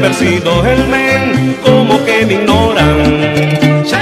haber sido el men, como que me ignoran.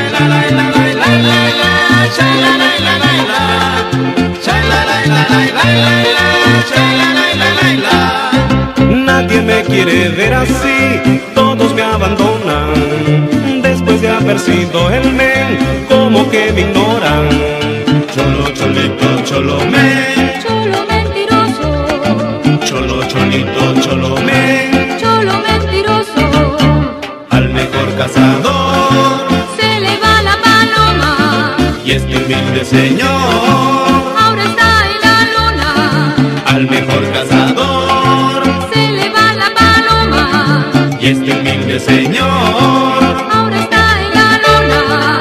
Nadie me quiere ver así, todos me abandonan. Después de haber sido el men, como que me ignoran. Cholo, cholito, cholo men, Cholo mentiroso, cholo, cholito, cholo men, cholo mentiroso. al mejor cazador Se le va la paloma, y este humilde señor. ahora está en la luna. Al mejor cazador Se le va la paloma, y este humilde señor. ahora está en la luna.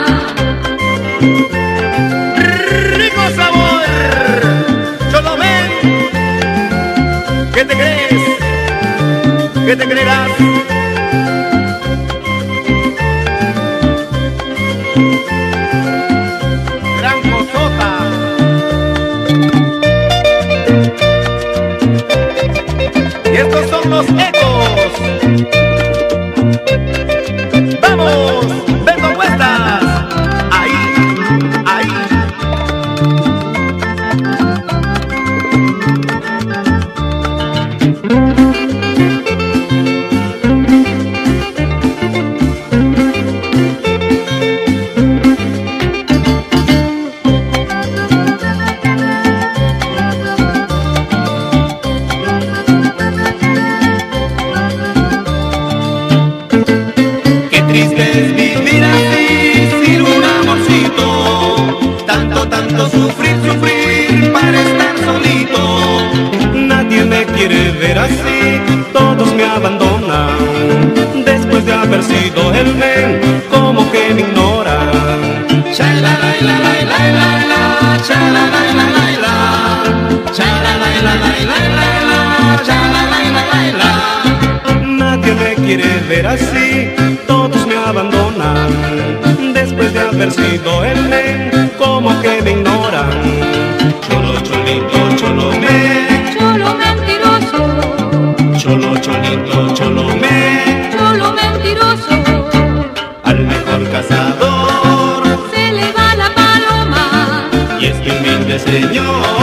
¡Rico sabor! ¡Cholo men! ¿Qué te crees? ¿Qué te creerás? Gran cosota. Y estos son los ecos. ¡Vamos! ¡Ven con vuestras! ¡Ahí! ¡Ahí! Qué triste es vivir así, sin un amorcito. Tanto sufrir, sufrir para estar solito. Nadie me quiere ver así, todos me abandonan. Después de haber sido el men, como que me ignoran. Cha-la-la-la-la-la-la-la, cha-la-la-la-la-la, cha-la-la-la-la-la-la, cha-la-la-la-la-la. Nadie me quiere ver así, todos me abandonan. Después de haber sido el men, como que me ignoran. Cholo, cholito, cholo men, Cholo mentiroso, cholo, cholito, cholo men, cholo mentiroso. al mejor cazador Se le va la paloma, y este humilde señor.